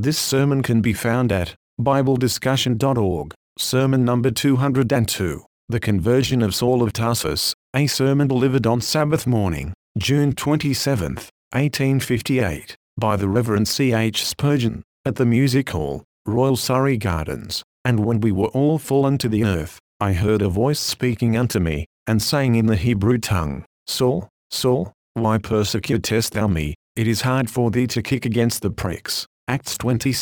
This sermon can be found at BibleDiscussion.org, sermon number 202, The Conversion of Saul of Tarsus, a sermon delivered on Sabbath morning, June 27, 1858, by the Reverend C. H. Spurgeon, at the Music Hall, Royal Surrey Gardens. And when we were all fallen to the earth, I heard a voice speaking unto me, and saying in the Hebrew tongue, Saul, Saul, why persecutest thou me? It is hard for thee to kick against the pricks. Acts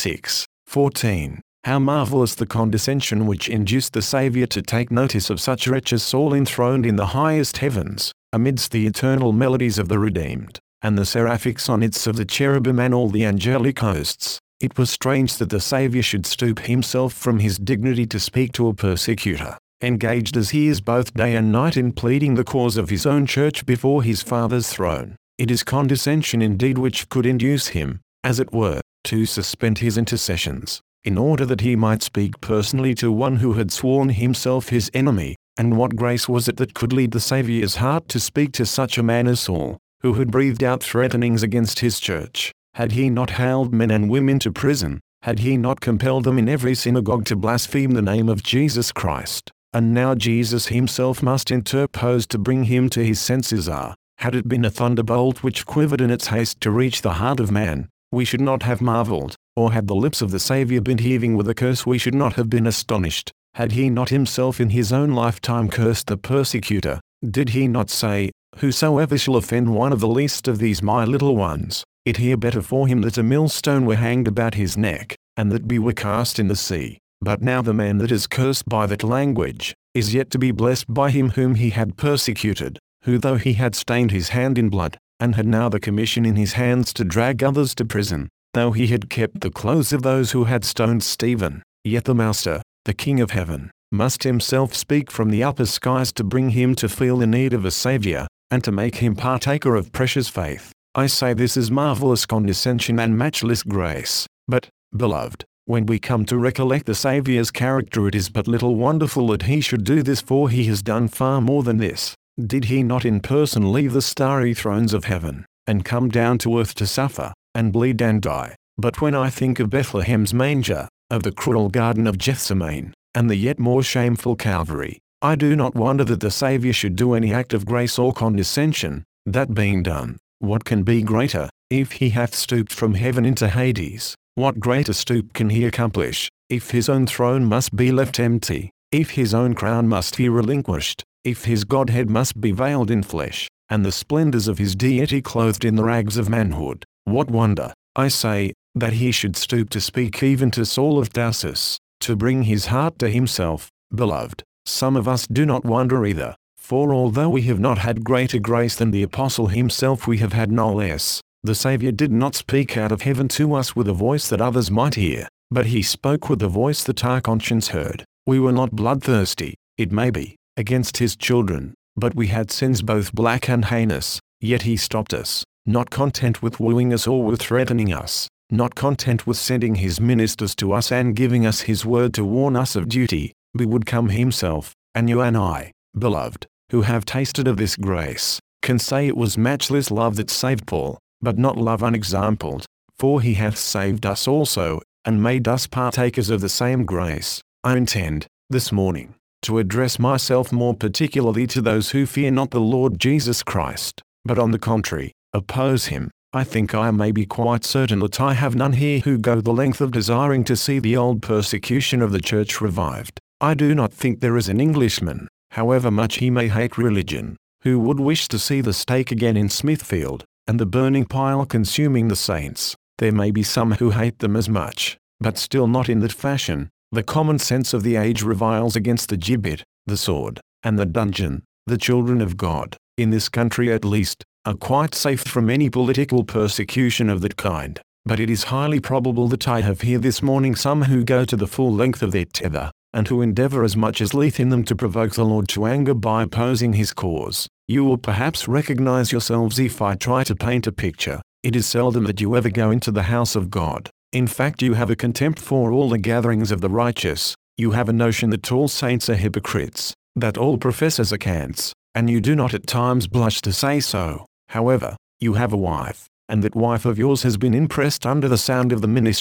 26:14. How marvelous the condescension which induced the Saviour to take notice of such wretch as Saul enthroned in the highest heavens, amidst the eternal melodies of the redeemed, and the seraphic sonnets of the cherubim and all the angelic hosts. It was strange that the Saviour should stoop himself from his dignity to speak to a persecutor, engaged as he is both day and night in pleading the cause of his own church before his Father's throne. It is condescension indeed which could induce him, as it were, to suspend his intercessions, in order that he might speak personally to one who had sworn himself his enemy. And what grace was it that could lead the Saviour's heart to speak to such a man as Saul, who had breathed out threatenings against his church? Had he not haled men and women to prison? Had he not compelled them in every synagogue to blaspheme the name of Jesus Christ? And now Jesus himself must interpose to bring him to his senses. Had it been a thunderbolt which quivered in its haste to reach the heart of man, we should not have marveled, or had the lips of the Saviour been heaving with a curse we should not have been astonished. Had he not himself in his own lifetime cursed the persecutor? Did he not say, Whosoever shall offend one of the least of these my little ones, it were better for him that a millstone were hanged about his neck, and that he were cast in the sea? But now the man that is cursed by that language, is yet to be blessed by him whom he had persecuted, who though he had stained his hand in blood, and had now the commission in his hands to drag others to prison, though he had kept the clothes of those who had stoned Stephen, yet the Master, the King of heaven, must himself speak from the upper skies to bring him to feel the need of a Saviour, and to make him partaker of precious faith. I say this is marvelous condescension and matchless grace. But, beloved, when we come to recollect the Saviour's character, it is but little wonderful that he should do this, for he has done far more than this. Did he not in person leave the starry thrones of heaven, and come down to earth to suffer, and bleed and die? But when I think of Bethlehem's manger, of the cruel garden of Gethsemane, and the yet more shameful Calvary, I do not wonder that the Saviour should do any act of grace or condescension. That being done, what can be greater? If he hath stooped from heaven into Hades, what greater stoop can he accomplish? If his own throne must be left empty, if his own crown must be relinquished, if his Godhead must be veiled in flesh, and the splendours of his deity clothed in the rags of manhood, what wonder, I say, that he should stoop to speak even to Saul of Tarsus, to bring his heart to himself? Beloved, some of us do not wonder either, for although we have not had greater grace than the apostle himself, we have had no less. The Saviour did not speak out of heaven to us with a voice that others might hear, but he spoke with a voice that our conscience heard. We were not bloodthirsty, it may be, against his children, but we had sins both black and heinous, yet he stopped us, not content with wooing us or with threatening us, not content with sending his ministers to us and giving us his word to warn us of duty, he would come himself, and you and I, beloved, who have tasted of this grace, can say it was matchless love that saved Paul, but not love unexampled, for he hath saved us also, and made us partakers of the same grace. I intend, this morning, to address myself more particularly to those who fear not the Lord Jesus Christ, but on the contrary, oppose him. I think I may be quite certain that I have none here who go the length of desiring to see the old persecution of the church revived. I do not think there is an Englishman, however much he may hate religion, who would wish to see the stake again in Smithfield, and the burning pile consuming the saints. There may be some who hate them as much, but still not in that fashion. The common sense of the age reviles against the gibbet, the sword, and the dungeon. The children of God, in this country at least, are quite safe from any political persecution of that kind. But it is highly probable that I have here this morning some who go to the full length of their tether, and who endeavour as much as lieth in them to provoke the Lord to anger by opposing his cause. You will perhaps recognize yourselves if I try to paint a picture. It is seldom that you ever go into the house of God. In fact, you have a contempt for all the gatherings of the righteous. You have a notion that all saints are hypocrites, that all professors are cants, and you do not at times blush to say so. However, you have a wife, and that wife of yours has been impressed under the sound of the ministry,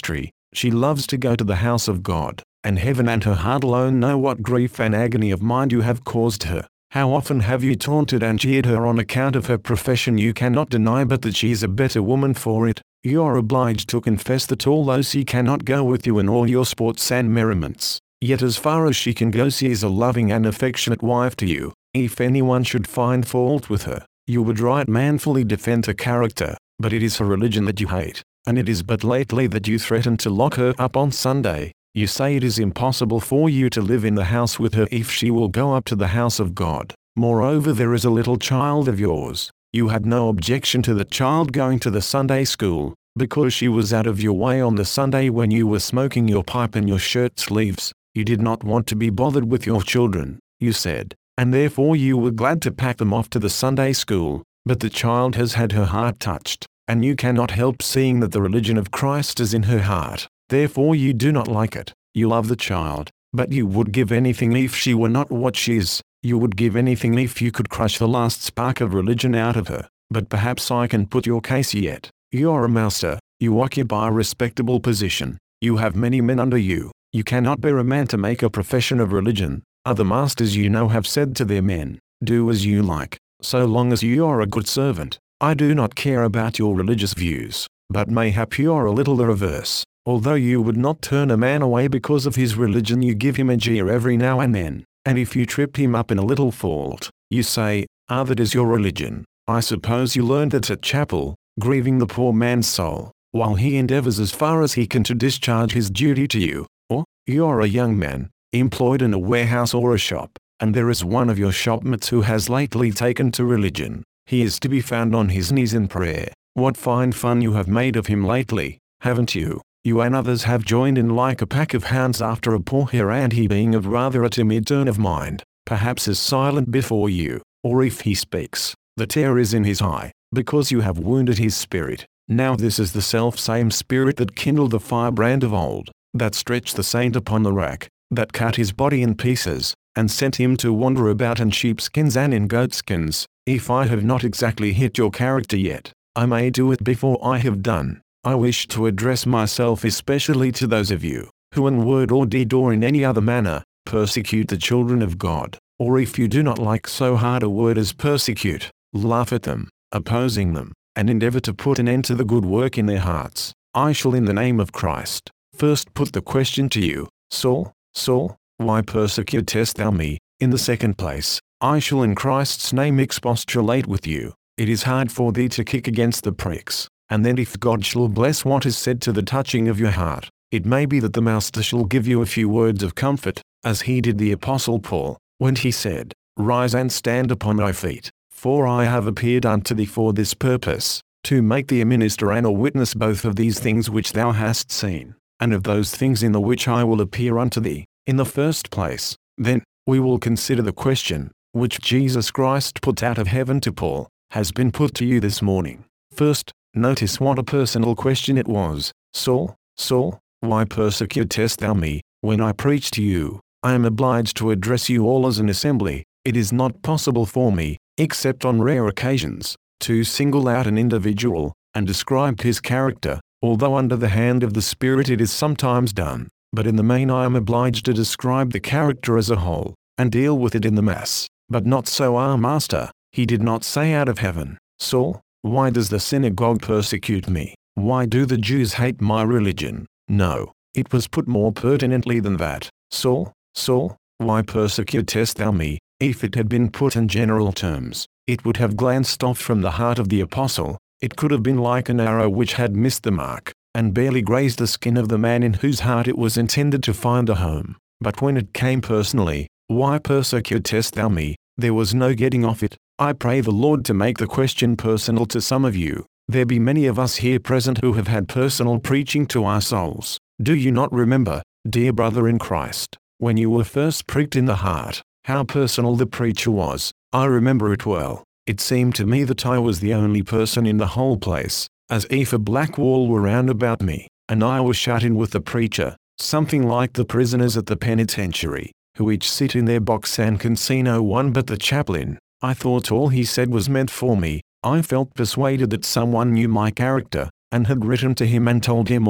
She loves to go to the house of God, and heaven and her heart alone know what grief and agony of mind you have caused her. How often have you taunted and jeered her on account of her profession? You cannot deny but that she is a better woman for it. You are obliged to confess that although she cannot go with you in all your sports and merriments, yet as far as she can go she is a loving and affectionate wife to you. If anyone should find fault with her, you would right manfully defend her character, but it is her religion that you hate, and it is but lately that you threaten to lock her up on Sunday. You say it is impossible for you to live in the house with her if she will go up to the house of God. Moreover, there is a little child of yours. You had no objection to the child going to the Sunday school, because she was out of your way on the Sunday when you were smoking your pipe in your shirt sleeves. You did not want to be bothered with your children, you said, and therefore you were glad to pack them off to the Sunday school. But the child has had her heart touched, and you cannot help seeing that the religion of Christ is in her heart. Therefore you do not like it. You love the child, but you would give anything if she were not what she is. You would give anything if you could crush the last spark of religion out of her. But perhaps I can put your case yet. You are a master. You occupy a respectable position. You have many men under you. You cannot bear a man to make a profession of religion. Other masters you know have said to their men, do as you like, so long as you are a good servant. I do not care about your religious views, but mayhap you are a little the reverse. Although you would not turn a man away because of his religion, you give him a jeer every now and then, and if you trip him up in a little fault, you say, that is your religion. I suppose you learned that at chapel, grieving the poor man's soul, while he endeavors as far as he can to discharge his duty to you. Or, you are a young man, employed in a warehouse or a shop, and there is one of your shopmates who has lately taken to religion. He is to be found on his knees in prayer. What fine fun you have made of him lately, haven't you? You and others have joined in like a pack of hounds after a poor hare, and he, being of rather a timid turn of mind, perhaps is silent before you, or if he speaks, the tear is in his eye, because you have wounded his spirit. Now this is the self-same spirit that kindled the firebrand of old, that stretched the saint upon the rack, that cut his body in pieces, and sent him to wander about in sheepskins and in goatskins. If I have not exactly hit your character yet, I may do it before I have done. I wish to address myself especially to those of you, who in word or deed or in any other manner, persecute the children of God, or if you do not like so hard a word as persecute, laugh at them, opposing them, and endeavor to put an end to the good work in their hearts. I shall in the name of Christ, first put the question to you, Saul, Saul, why persecutest thou me? In the second place, I shall in Christ's name expostulate with you. It is hard for thee to kick against the pricks. And then if God shall bless what is said to the touching of your heart, it may be that the Master shall give you a few words of comfort, as he did the Apostle Paul, when he said, Rise and stand upon thy feet, for I have appeared unto thee for this purpose, to make thee a minister and a witness both of these things which thou hast seen, and of those things in the which I will appear unto thee. In the first place, then, we will consider the question, which Jesus Christ put out of heaven to Paul, has been put to you this morning. First, notice what a personal question it was. Saul, Saul, why persecutest thou me? When I preach to you, I am obliged to address you all as an assembly. It is not possible for me, except on rare occasions, to single out an individual, and describe his character, although under the hand of the Spirit it is sometimes done. But in the main I am obliged to describe the character as a whole, and deal with it in the mass. But not so our Master. He did not say out of heaven, Saul, why does the synagogue persecute me? Why do the Jews hate my religion? No, it was put more pertinently than that. Saul, Saul, why persecutest thou me? If it had been put in general terms, it would have glanced off from the heart of the apostle. It could have been like an arrow which had missed the mark, and barely grazed the skin of the man in whose heart it was intended to find a home. But when it came personally, why persecutest thou me? There was no getting off it. I pray the Lord to make the question personal to some of you. There be many of us here present who have had personal preaching to our souls. Do you not remember, dear brother in Christ, when you were first pricked in the heart, how personal the preacher was? I remember it well. It seemed to me that I was the only person in the whole place, as if a black wall were round about me, and I was shut in with the preacher, something like the prisoners at the penitentiary, who each sit in their box and can see no one but the chaplain. I thought all he said was meant for me. I felt persuaded that someone knew my character, and had written to him and told him all,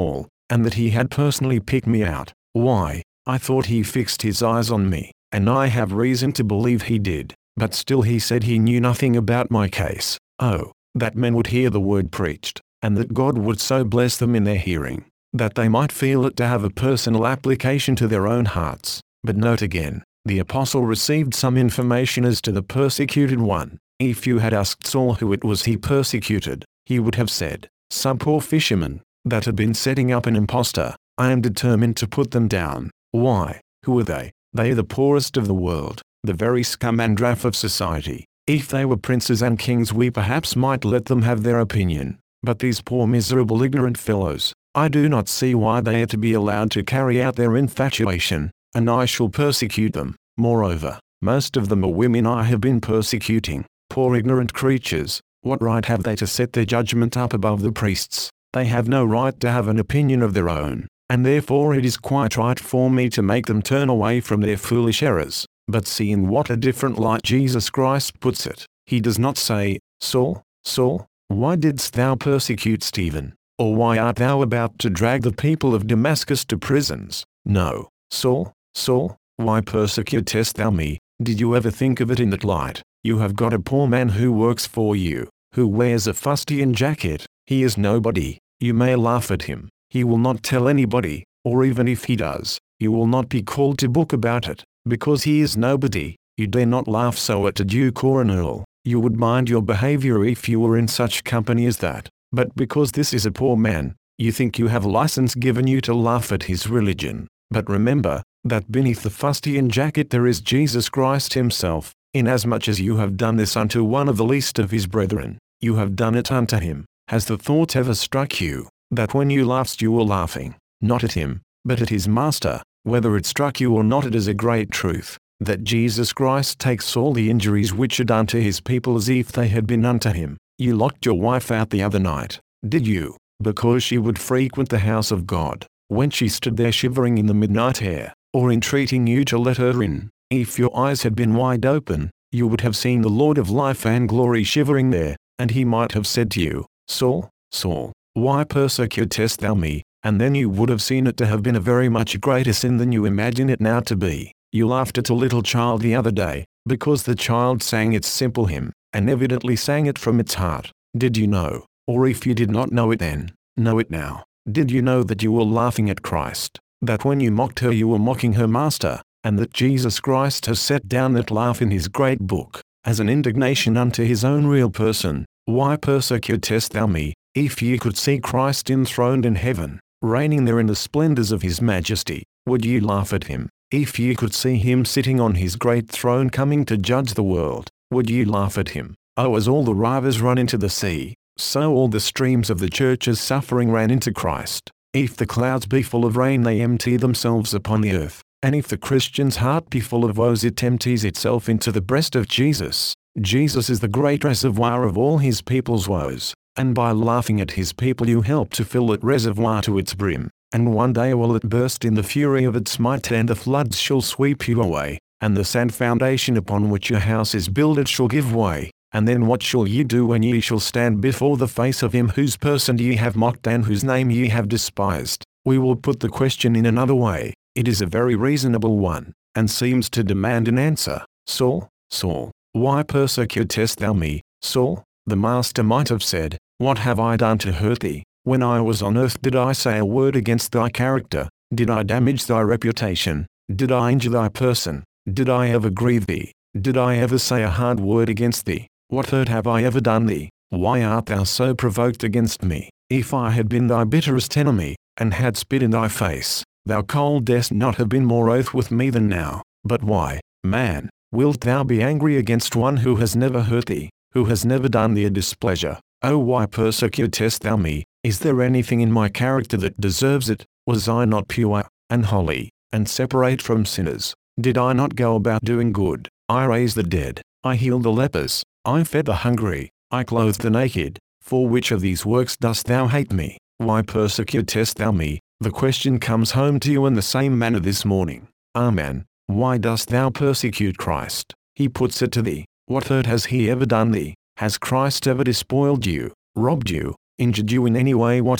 and that he had personally picked me out. Why, I thought he fixed his eyes on me, and I have reason to believe he did, but still he said he knew nothing about my case. Oh, that men would hear the word preached, and that God would so bless them in their hearing, that they might feel it to have a personal application to their own hearts. But note again, the apostle received some information as to the persecuted one. If you had asked Saul who it was he persecuted, he would have said, "Some poor fisherman, that had been setting up an impostor. I am determined to put them down." Why? Who are they? They are the poorest of the world, the very scum and draff of society. If they were princes and kings we perhaps might let them have their opinion, but these poor miserable ignorant fellows, I do not see why they are to be allowed to carry out their infatuation, and I shall persecute them. Moreover, most of them are women I have been persecuting. Poor ignorant creatures, what right have they to set their judgment up above the priests? They have no right to have an opinion of their own, and therefore it is quite right for me to make them turn away from their foolish errors. But see in what a different light Jesus Christ puts it. He does not say, "Saul, Saul, why didst thou persecute Stephen? Or why art thou about to drag the people of Damascus to prisons?" No, "Saul, Saul, why persecutest thou me?" Did you ever think of it in that light? You have got a poor man who works for you, who wears a fustian jacket. He is nobody. You may laugh at him. He will not tell anybody, or even if he does, you will not be called to book about it, because he is nobody. You dare not laugh so at a duke or an earl. You would mind your behavior if you were in such company as that. But because this is a poor man, you think you have license given you to laugh at his religion. But remember, that beneath the fustian jacket there is Jesus Christ himself. Inasmuch as you have done this unto one of the least of his brethren, you have done it unto him. Has the thought ever struck you, that when you laughed you were laughing, not at him, but at his master? Whether it struck you or not, it is a great truth, that Jesus Christ takes all the injuries which are done to his people as if they had been unto him. You locked your wife out the other night, did you, because she would frequent the house of God, when she stood there shivering in the midnight air, or entreating you to let her in? If your eyes had been wide open, you would have seen the Lord of life and glory shivering there, and he might have said to you, "Saul, Saul, why persecutest thou me?" And then you would have seen it to have been a very much greater sin than you imagine it now to be. You laughed at a little child the other day, because the child sang its simple hymn, and evidently sang it from its heart. Did you know, or if you did not know it then, know it now, did you know that you were laughing at Christ, that when you mocked her you were mocking her master, and that Jesus Christ has set down that laugh in his great book, as an indignation unto his own real person? Why persecutest thou me? If ye could see Christ enthroned in heaven, reigning there in the splendors of his majesty, would ye laugh at him? If ye could see him sitting on his great throne coming to judge the world, would ye laugh at him? Oh, as all the rivers run into the sea, so all the streams of the church's suffering ran into Christ. If the clouds be full of rain they empty themselves upon the earth, and if the Christian's heart be full of woes it empties itself into the breast of Jesus. Jesus is the great reservoir of all his people's woes, and by laughing at his people you help to fill that reservoir to its brim, and one day will it burst in the fury of its might and the floods shall sweep you away, and the sand foundation upon which your house is builded shall give way. And then what shall ye do when ye shall stand before the face of him whose person ye have mocked and whose name ye have despised? We will put the question in another way. It is a very reasonable one, and seems to demand an answer. Saul, Saul, why persecutest thou me? Saul, the master might have said, what have I done to hurt thee? When I was on earth did I say a word against thy character? Did I damage thy reputation? Did I injure thy person? Did I ever grieve thee? Did I ever say a hard word against thee? What hurt have I ever done thee? Why art thou so provoked against me? If I had been thy bitterest enemy, and had spit in thy face, thou couldst not have been more wroth with me than now. But why, man, wilt thou be angry against one who has never hurt thee, who has never done thee a displeasure? Oh, why persecutest thou me? Is there anything in my character that deserves it? Was I not pure, and holy, and separate from sinners? Did I not go about doing good? I raised the dead, I healed the lepers, I fed the hungry, I clothed the naked. For which of these works dost thou hate me? Why persecutest thou me? The question comes home to you in the same manner this morning. Amen. Why dost thou persecute Christ? He puts it to thee. What hurt has he ever done thee? Has Christ ever despoiled you, robbed you, injured you in any way whatever?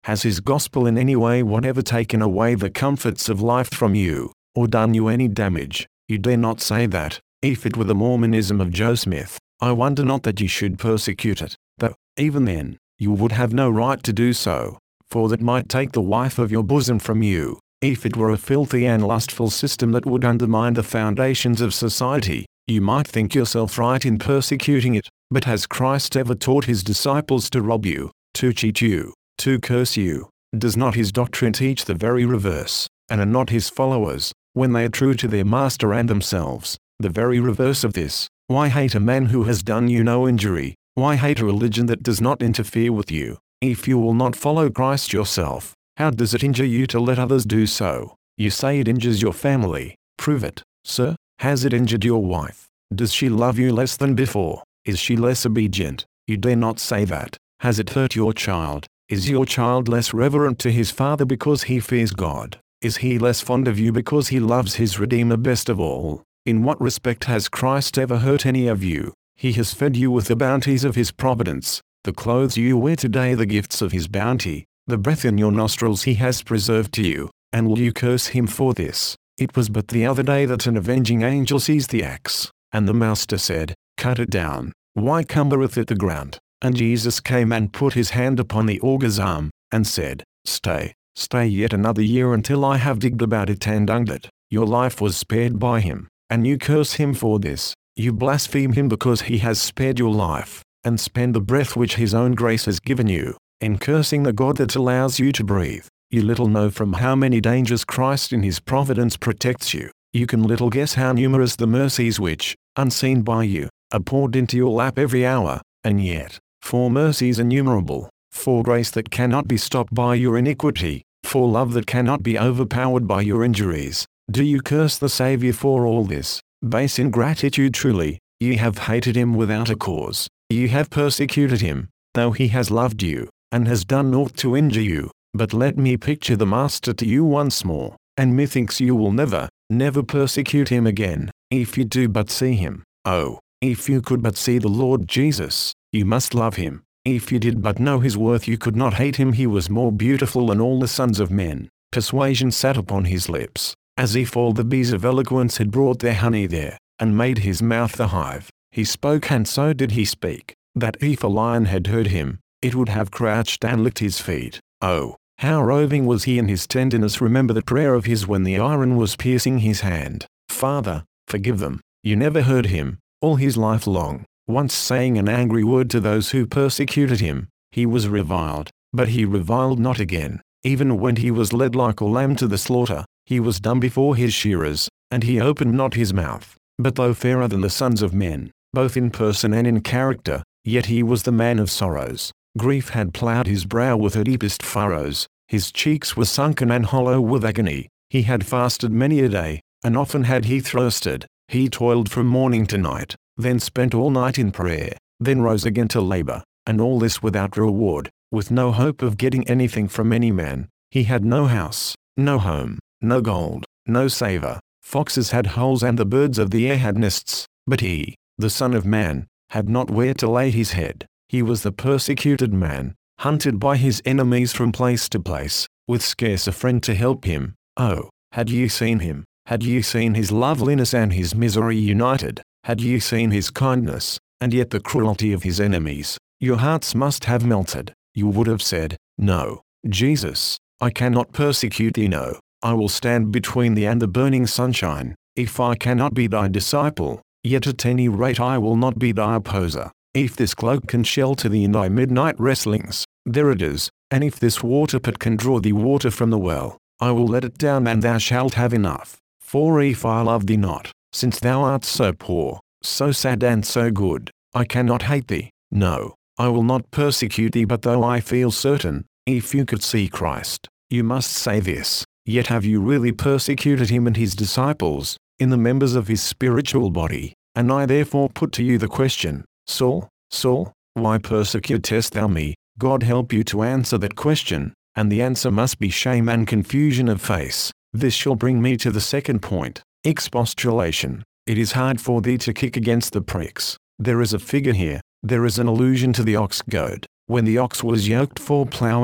Has his gospel in any way whatever taken away the comforts of life from you, or done you any damage? You dare not say that. If it were the Mormonism of Joe Smith, I wonder not that you should persecute it, though, even then, you would have no right to do so, for that might take the wife of your bosom from you. If it were a filthy and lustful system that would undermine the foundations of society, you might think yourself right in persecuting it. But has Christ ever taught his disciples to rob you, to cheat you, to curse you? Does not his doctrine teach the very reverse? And are not his followers, when they are true to their master and themselves, the very reverse of this? Why hate a man who has done you no injury? Why hate a religion that does not interfere with you? If you will not follow Christ yourself, how does it injure you to let others do so? You say it injures your family. Prove it, sir. Has it injured your wife? Does she love you less than before? Is she less obedient? You dare not say that. Has it hurt your child? Is your child less reverent to his father because he fears God? Is he less fond of you because he loves his Redeemer best of all? In what respect has Christ ever hurt any of you? He has fed you with the bounties of his providence. The clothes you wear today, the gifts of his bounty. The breath in your nostrils he has preserved to you. And will you curse him for this? It was but the other day that an avenging angel seized the axe, and the master said, "Cut it down. Why cumbereth it the ground?" And Jesus came and put his hand upon the augur's arm, and said, Stay yet another year until I have digged about it and dunged it. Your life was spared by him, and you curse him for this. You blaspheme him because he has spared your life, and spend the breath which his own grace has given you, in cursing the God that allows you to breathe. You little know from how many dangers Christ in his providence protects you. You can little guess how numerous the mercies which, unseen by you, are poured into your lap every hour, and yet, for mercies innumerable, for grace that cannot be stopped by your iniquity, for love that cannot be overpowered by your injuries, do you curse the Saviour for all this? Base ingratitude truly, ye have hated him without a cause. Ye have persecuted him, though he has loved you, and has done naught to injure you. But let me picture the Master to you once more, and methinks you will never persecute him again, if you do but see him. Oh, if you could but see the Lord Jesus, you must love him. If you did but know his worth, you could not hate him. He was more beautiful than all the sons of men. Persuasion sat upon his lips, as if all the bees of eloquence had brought their honey there, and made his mouth a hive. He spoke, and so did he speak, that if a lion had heard him, it would have crouched and licked his feet. Oh, how roving was he in his tenderness! Remember the prayer of his when the iron was piercing his hand. Father, forgive them. You never heard him, all his life long, once saying an angry word to those who persecuted him. He was reviled, but he reviled not again. Even when he was led like a lamb to the slaughter, he was dumb before his shearers, and he opened not his mouth. But though fairer than the sons of men, both in person and in character, yet he was the man of sorrows. Grief had ploughed his brow with her deepest furrows. His cheeks were sunken and hollow with agony. He had fasted many a day, and often had he thirsted. He toiled from morning to night, then spent all night in prayer, then rose again to labor, and all this without reward, with no hope of getting anything from any man. He had no house, no home, no gold, no savor. Foxes had holes and the birds of the air had nests, but he, the Son of Man, had not where to lay his head. He was the persecuted man, hunted by his enemies from place to place, with scarce a friend to help him. Oh, had ye seen him? Had ye seen his loveliness and his misery united? Had ye seen his kindness, and yet the cruelty of his enemies? Your hearts must have melted. You would have said, No, Jesus, I cannot persecute thee. No, I will stand between thee and the burning sunshine. If I cannot be thy disciple, yet at any rate I will not be thy opposer. If this cloak can shelter thee in thy midnight wrestlings, there it is, and if this water pot can draw thee water from the well, I will let it down and thou shalt have enough. For if I love thee not, since thou art so poor, so sad and so good, I cannot hate thee. No, I will not persecute thee. But though I feel certain, if you could see Christ, you must say this, yet have you really persecuted him and his disciples, in the members of his spiritual body? And I therefore put to you the question, Saul, Saul, why persecutest thou me? God help you to answer that question, and the answer must be shame and confusion of face. This shall bring me to the second point, expostulation. It is hard for thee to kick against the pricks. There is a figure here, there is an allusion to the ox goad. When the ox was yoked for plowing,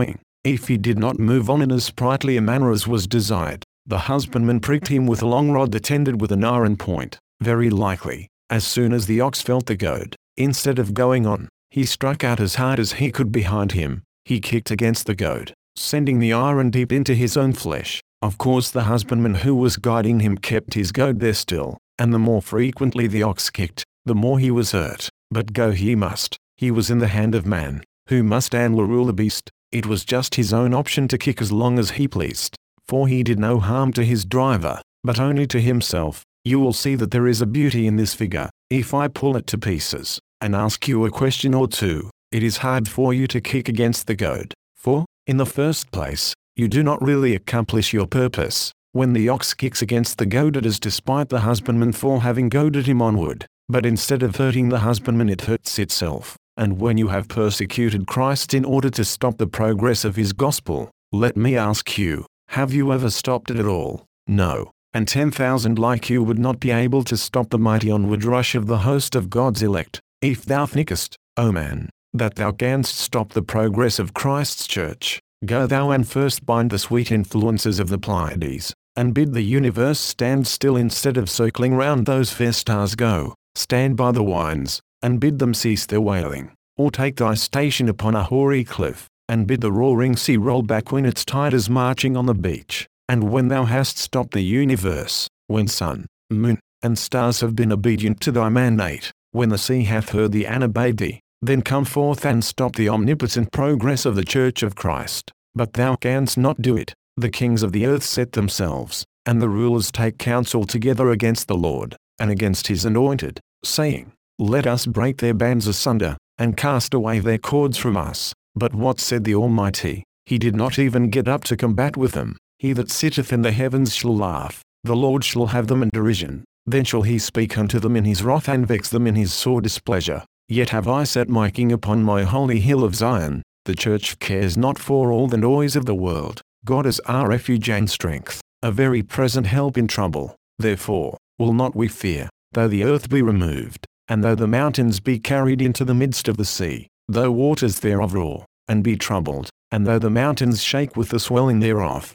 If he did not move on in as sprightly a manner as was desired, the husbandman pricked him with a long rod that ended with an iron point. Very likely, as soon as the ox felt the goad, instead of going on, he struck out as hard as he could behind him. He kicked against the goad, sending the iron deep into his own flesh. Of course the husbandman who was guiding him kept his goad there still, and the more frequently the ox kicked, the more he was hurt. But go he must. He was in the hand of man, who must and will rule the beast. It was just his own option to kick as long as he pleased, for he did no harm to his driver, but only to himself. You will see that there is a beauty in this figure. If I pull it to pieces, and ask you a question or two, it is hard for you to kick against the goad, for, in the first place, you do not really accomplish your purpose. When the ox kicks against the goad, it is despite the husbandman for having goaded him onward, but instead of hurting the husbandman it hurts itself. And when you have persecuted Christ in order to stop the progress of his gospel, let me ask you, have you ever stopped it at all? No, and 10,000 like you would not be able to stop the mighty onward rush of the host of God's elect. If thou thinkest, O man, that thou canst stop the progress of Christ's church, go thou and first bind the sweet influences of the Pleiades, and bid the universe stand still instead of circling round those fair stars. Go, stand by the winds, and bid them cease their wailing, or take thy station upon a hoary cliff, and bid the roaring sea roll back when its tide is marching on the beach. And when thou hast stopped the universe, when sun, moon, and stars have been obedient to thy mandate, when the sea hath heard thee and obeyed thee, then come forth and stop the omnipotent progress of the Church of Christ. But thou canst not do it. The kings of the earth set themselves, and the rulers take counsel together against the Lord, and against his anointed, saying, Let us break their bands asunder, and cast away their cords from us. But what said the Almighty? He did not even get up to combat with them. He that sitteth in the heavens shall laugh, the Lord shall have them in derision. Then shall he speak unto them in his wrath and vex them in his sore displeasure. Yet have I set my King upon my holy hill of Zion. The church cares not for all the noise of the world. God is our refuge and strength, a very present help in trouble. Therefore, will not we fear, though the earth be removed, and though the mountains be carried into the midst of the sea, though waters thereof roar, and be troubled, and though the mountains shake with the swelling thereof.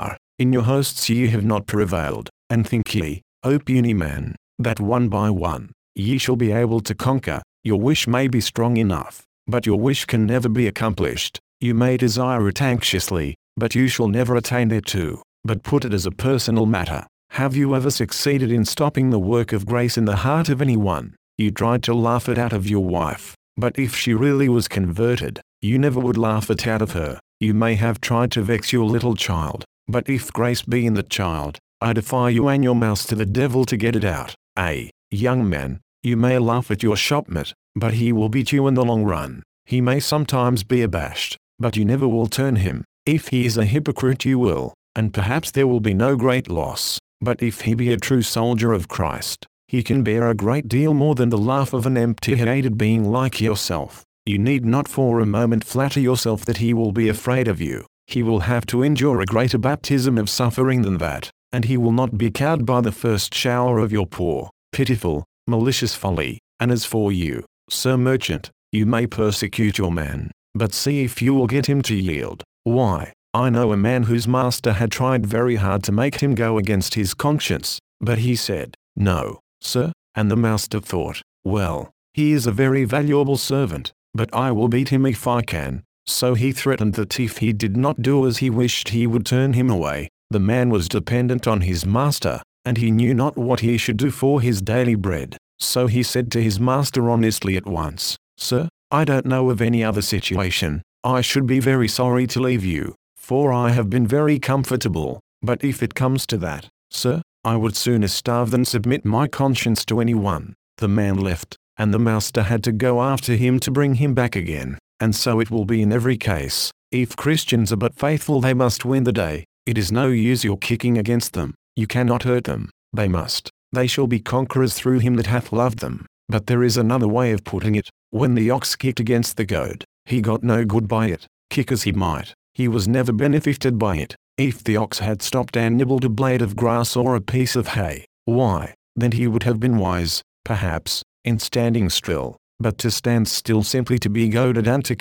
In your hosts ye have not prevailed, and think ye, O puny man, that one by one, ye shall be able to conquer. Your wish may be strong enough, but your wish can never be accomplished. You may desire it anxiously, but you shall never attain thereto. But put it as a personal matter. Have you ever succeeded in stopping the work of grace in the heart of anyone? You tried to laugh it out of your wife, but if she really was converted, you never would laugh it out of her. You may have tried to vex your little child, but if grace be in the child, I defy you and your mouse to the devil to get it out. Young man, you may laugh at your shopmate, but he will beat you in the long run. He may sometimes be abashed, but you never will turn him. If he is a hypocrite you will, and perhaps there will be no great loss. But if he be a true soldier of Christ, he can bear a great deal more than the laugh of an empty-headed being like yourself. You need not for a moment flatter yourself that he will be afraid of you. He will have to endure a greater baptism of suffering than that, and he will not be cowed by the first shower of your poor, pitiful, malicious folly. And as for you, Sir Merchant, you may persecute your man, but see if you will get him to yield. Why, I know a man whose master had tried very hard to make him go against his conscience, but he said, No, sir, and the master thought, well, he is a very valuable servant, but I will beat him if I can. So he threatened that if he did not do as he wished he would turn him away. The man was dependent on his master, and he knew not what he should do for his daily bread. So he said to his master honestly at once, Sir, I don't know of any other situation. I should be very sorry to leave you, for I have been very comfortable, but if it comes to that, sir, I would sooner starve than submit my conscience to anyone. The man left, and the master had to go after him to bring him back again. And so it will be in every case. If Christians are but faithful they must win the day. It is no use your kicking against them. You cannot hurt them. They must. They shall be conquerors through him that hath loved them. But there is another way of putting it. When the ox kicked against the goad, he got no good by it. Kick as he might, he was never benefited by it. If the ox had stopped and nibbled a blade of grass or a piece of hay, why, then he would have been wise, perhaps, in standing still. But to stand still simply to be goaded and to kick,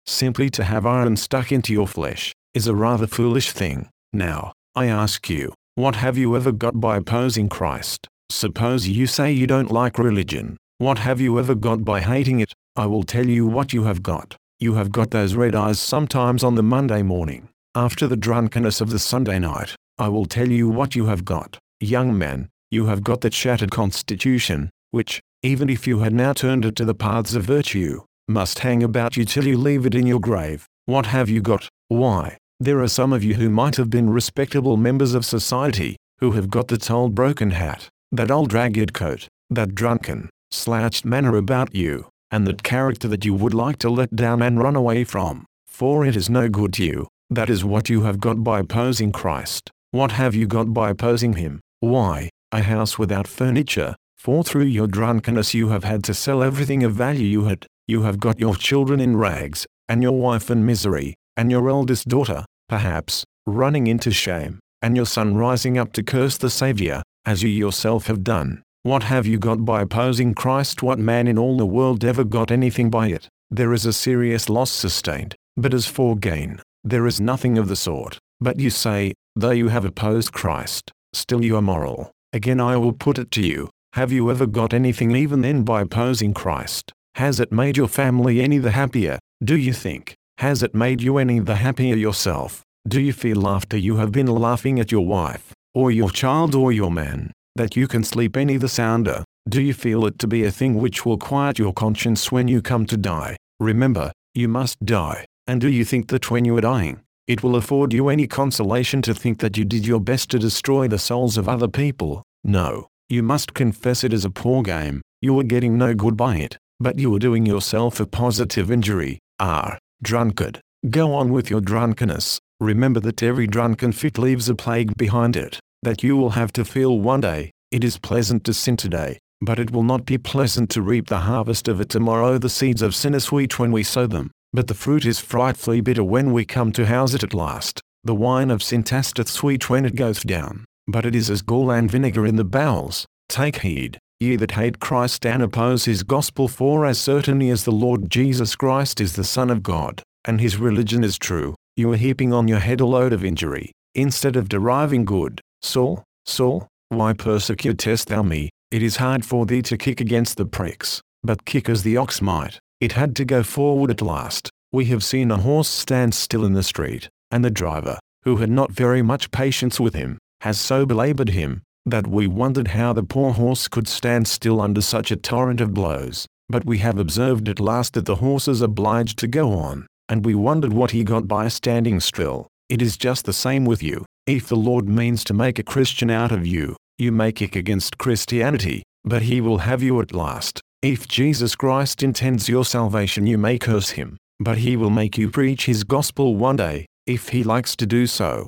Simply to have iron stuck into your flesh is a rather foolish thing. Now, I ask you, what have you ever got by opposing Christ? Suppose you say you don't like religion. What have you ever got by hating it? I will tell you what you have got. You have got those red eyes sometimes on the Monday morning, after the drunkenness of the Sunday night. I will tell you what you have got. Young man, you have got that shattered constitution, which, even if you had now turned it to the paths of virtue, must hang about you till you leave it in your grave. What have you got? Why, there are some of you who might have been respectable members of society, who have got that old broken hat, that old ragged coat, that drunken, slouched manner about you, and that character that you would like to let down and run away from, for it is no good to you. That is what you have got by opposing Christ. What have you got by opposing him? Why, a house without furniture, for through your drunkenness you have had to sell everything of value you had. You have got your children in rags, and your wife in misery, and your eldest daughter, perhaps, running into shame, and your son rising up to curse the Saviour, as you yourself have done. What have you got by opposing Christ? What man in all the world ever got anything by it? There is a serious loss sustained, but as for gain, there is nothing of the sort. But you say, though you have opposed Christ, still you are moral. Again I will put it to you, have you ever got anything even then by opposing Christ? Has it made your family any the happier? Do you think? Has it made you any the happier yourself? Do you feel after you have been laughing at your wife, or your child or your man, that you can sleep any the sounder? Do you feel it to be a thing which will quiet your conscience when you come to die? Remember, you must die. And do you think that when you are dying, it will afford you any consolation to think that you did your best to destroy the souls of other people? No, you must confess it is a poor game. You are getting no good by it, but you are doing yourself a positive injury. Drunkard, go on with your drunkenness. Remember that every drunken fit leaves a plague behind it, that you will have to feel one day. It is pleasant to sin today, but it will not be pleasant to reap the harvest of it tomorrow. The seeds of sin are sweet when we sow them, but the fruit is frightfully bitter when we come to house it at last. The wine of sin tasteth sweet when it goeth down, but it is as gall and vinegar in the bowels. Take heed, ye that hate Christ and oppose his gospel, for as certainly as the Lord Jesus Christ is the Son of God, and his religion is true, you are heaping on your head a load of injury, instead of deriving good. Saul, Saul, why persecutest thou me? It is hard for thee to kick against the pricks, but kick as the ox might. It had to go forward at last. We have seen a horse stand still in the street, and the driver, who had not very much patience with him, has so belabored him, that we wondered how the poor horse could stand still under such a torrent of blows. But we have observed at last that the horse is obliged to go on, and we wondered what he got by standing still. It is just the same with you. If the Lord means to make a Christian out of you, you may kick against Christianity, but he will have you at last. If Jesus Christ intends your salvation, you may curse him, but he will make you preach his gospel one day, if he likes to do so.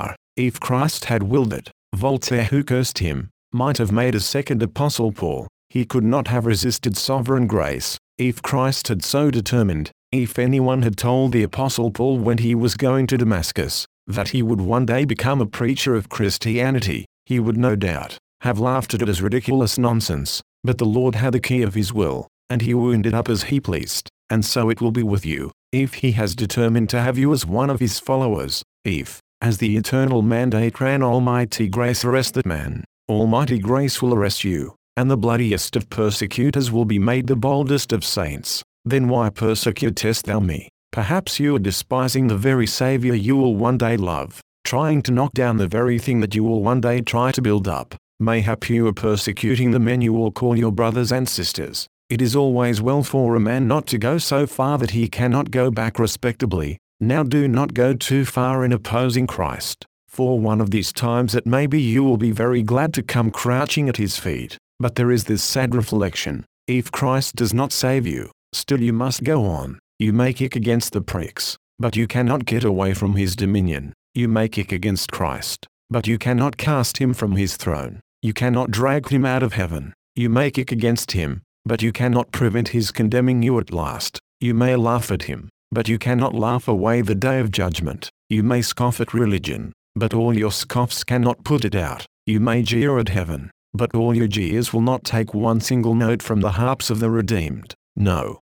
If Christ had willed it, Voltaire, who cursed him, might have made a second Apostle Paul. He could not have resisted sovereign grace, if Christ had so determined. If anyone had told the Apostle Paul when he was going to Damascus, that he would one day become a preacher of Christianity, he would no doubt have laughed at it as ridiculous nonsense. But the Lord had the key of his will, and he wound it up as he pleased, and so it will be with you, if he has determined to have you as one of his followers. If, as the eternal mandate ran, Almighty grace arrest that man, Almighty grace will arrest you, and the bloodiest of persecutors will be made the boldest of saints. Then why persecutest thou me? Perhaps you are despising the very Saviour you will one day love, trying to knock down the very thing that you will one day try to build up. Mayhap you are persecuting the men you will call your brothers and sisters. It is always well for a man not to go so far that he cannot go back respectably. Now do not go too far in opposing Christ, for one of these times it may be you will be very glad to come crouching at his feet. But there is this sad reflection: if Christ does not save you, still you must go on. You may kick against the pricks, but you cannot get away from his dominion. You may kick against Christ, but you cannot cast him from his throne. You cannot drag him out of heaven. You may kick against him, but you cannot prevent his condemning you at last. You may laugh at him, but you cannot laugh away the day of judgment. You may scoff at religion, but all your scoffs cannot put it out. You may jeer at heaven, but all your jeers will not take one single note from the harps of the redeemed. No,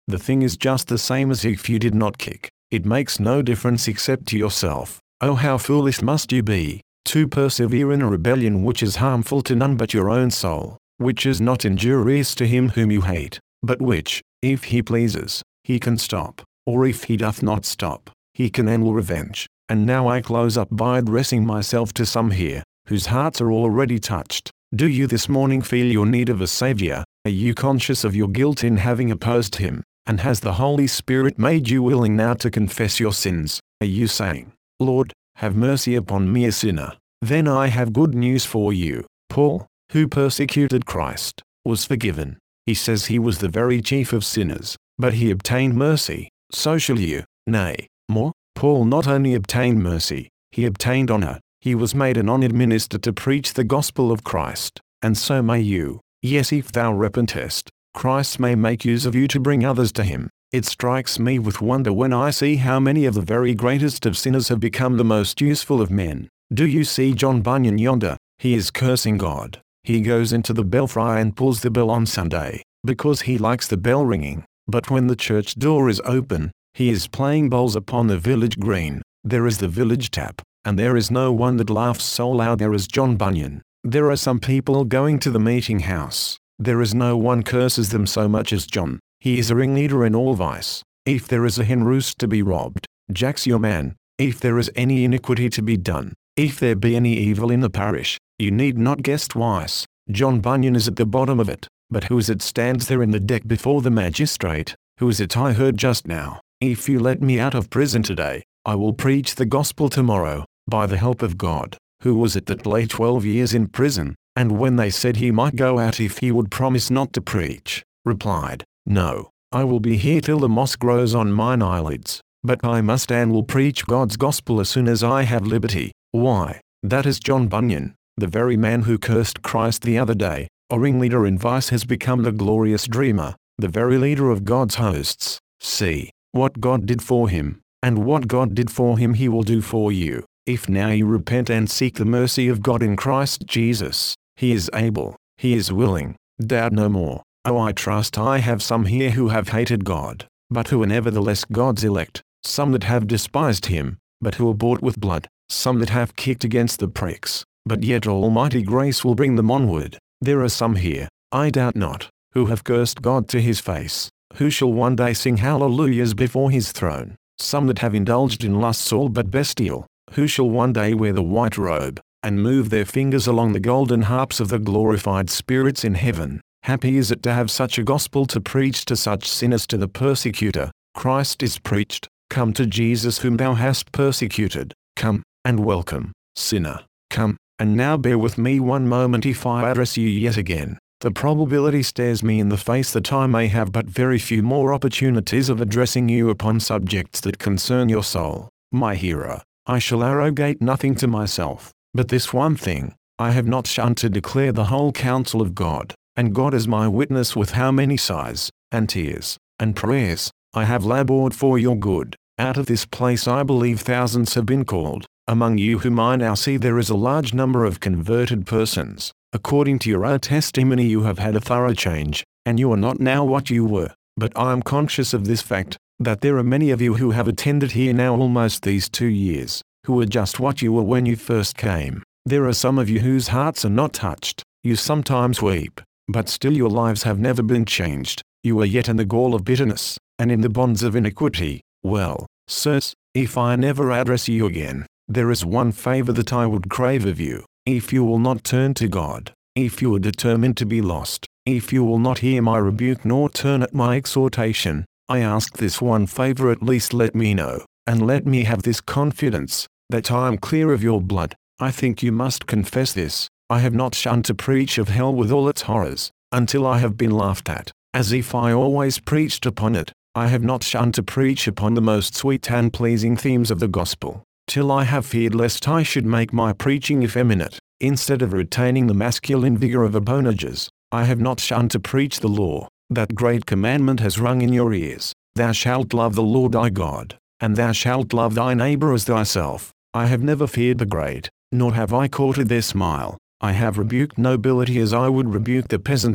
The thing is just the same as if you did not kick. It makes no difference except to yourself. Oh, how foolish must you be, to persevere in a rebellion which is harmful to none but your own soul, which is not injurious to him whom you hate, but which, if he pleases, he can stop, or if he doth not stop, he can and will revenge. And now I close up by addressing myself to some here, whose hearts are already touched. Do you this morning feel your need of a Savior? Are you conscious of your guilt in having opposed him? And has the Holy Spirit made you willing now to confess your sins? Are you saying, Lord, have mercy upon me a sinner? Then I have good news for you. Paul, who persecuted Christ, was forgiven. He says he was the very chief of sinners, but he obtained mercy. So shall you. Nay, more, Paul not only obtained mercy, he obtained honor. He was made an honored minister to preach the gospel of Christ, and so may you. Yes, if thou repentest, Christ may make use of you to bring others to him. It strikes me with wonder when I see how many of the very greatest of sinners have become the most useful of men. Do you see John Bunyan yonder? He is cursing God. He goes into the belfry and pulls the bell on Sunday, because he likes the bell ringing. But when the church door is open, he is playing bowls upon the village green. There is the village tap, and there is no one that laughs so loud there as John Bunyan. There are some people going to the meeting house. There is no one curses them so much as John. He is a ringleader in all vice. If there is a hen roost to be robbed, Jack's your man. If there is any iniquity to be done, if there be any evil in the parish, you need not guess twice. John Bunyan is at the bottom of it. But who is it stands there in the deck before the magistrate? Who is it I heard just now? If you let me out of prison today, I will preach the gospel tomorrow, by the help of God. Who was it that lay 12 years in prison, and when they said he might go out if he would promise not to preach, replied, No, I will be here till the moss grows on mine eyelids, but I must and will preach God's gospel as soon as I have liberty. Why, that is John Bunyan, the very man who cursed Christ the other day. A ringleader in vice has become the glorious dreamer, the very leader of God's hosts. See, what God did for him, and what God did for him he will do for you. If now you repent and seek the mercy of God in Christ Jesus, he is able, he is willing, doubt no more. Oh, I trust I have some here who have hated God, but who are nevertheless God's elect, some that have despised him, but who are bought with blood, some that have kicked against the pricks, but yet almighty grace will bring them onward. There are some here, I doubt not, who have cursed God to his face, who shall one day sing hallelujahs before his throne. Some that have indulged in lusts all but bestial, who shall one day wear the white robe, and move their fingers along the golden harps of the glorified spirits in heaven. Happy is it to have such a gospel to preach to such sinners. To the persecutor, Christ is preached. Come to Jesus whom thou hast persecuted. Come, and welcome, sinner. Come. And now bear with me one moment if I address you yet again. The probability stares me in the face that I may have but very few more opportunities of addressing you upon subjects that concern your soul. My hearer, I shall arrogate nothing to myself, but this one thing, I have not shunned to declare the whole counsel of God, and God is my witness with how many sighs, and tears, and prayers, I have labored for your good. Out of this place I believe thousands have been called. Among you whom I now see there is a large number of converted persons. According to your own testimony you have had a thorough change, and you are not now what you were. But I am conscious of this fact, that there are many of you who have attended here now almost these 2 years, who are just what you were when you first came. There are some of you whose hearts are not touched. You sometimes weep, but still your lives have never been changed. You are yet in the gall of bitterness, and in the bonds of iniquity. Well, sirs, if I never address you again, there is one favor that I would crave of you. If you will not turn to God, if you are determined to be lost, if you will not hear my rebuke nor turn at my exhortation, I ask this one favor: at least let me know, and let me have this confidence, that I am clear of your blood. I think you must confess this: I have not shunned to preach of hell with all its horrors, until I have been laughed at, as if I always preached upon it. I have not shunned to preach upon the most sweet and pleasing themes of the gospel, till I have feared lest I should make my preaching effeminate, instead of retaining the masculine vigor of abonages. I have not shunned to preach the law. That great commandment has rung in your ears: Thou shalt love the Lord thy God, and thou shalt love thy neighbor as thyself. I have never feared the great, nor have I courted their smile. I have rebuked nobility as I would rebuke the peasantry.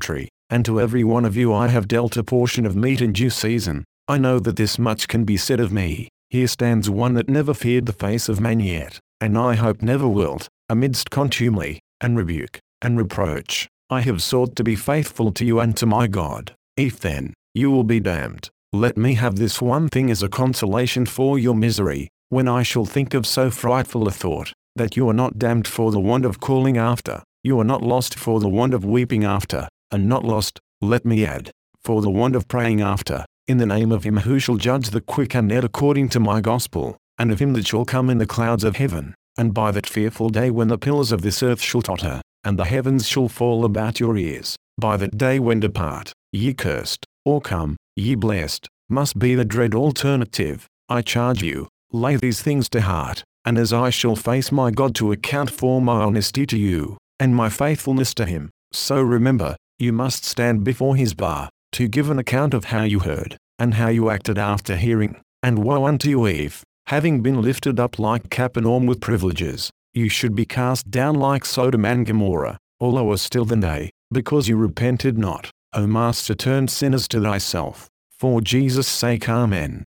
and to every one of you I have dealt a portion of meat in due season. I know that this much can be said of me, here stands one that never feared the face of man yet, and I hope never wilt, amidst contumely, and rebuke, and reproach, I have sought to be faithful to you and to my God. If then, you will be damned, let me have this one thing as a consolation for your misery, when I shall think of so frightful a thought, that you are not damned for the want of calling after, you are not lost for the want of weeping after, and not lost, let me add, for the want of praying after, in the name of him who shall judge the quick and dead according to my gospel, and of him that shall come in the clouds of heaven, and by that fearful day when the pillars of this earth shall totter, and the heavens shall fall about your ears, by that day when depart, ye cursed, or come, ye blessed, must be the dread alternative. I charge you, lay these things to heart, and as I shall face my God to account for my honesty to you, and my faithfulness to him, so remember, you must stand before his bar, to give an account of how you heard, and how you acted after hearing. And woe unto you if, having been lifted up like Capernaum with privileges, you should be cast down like Sodom and Gomorrah, or lower still than they, because you repented not. O Master, turn sinners to thyself, for Jesus' sake. Amen.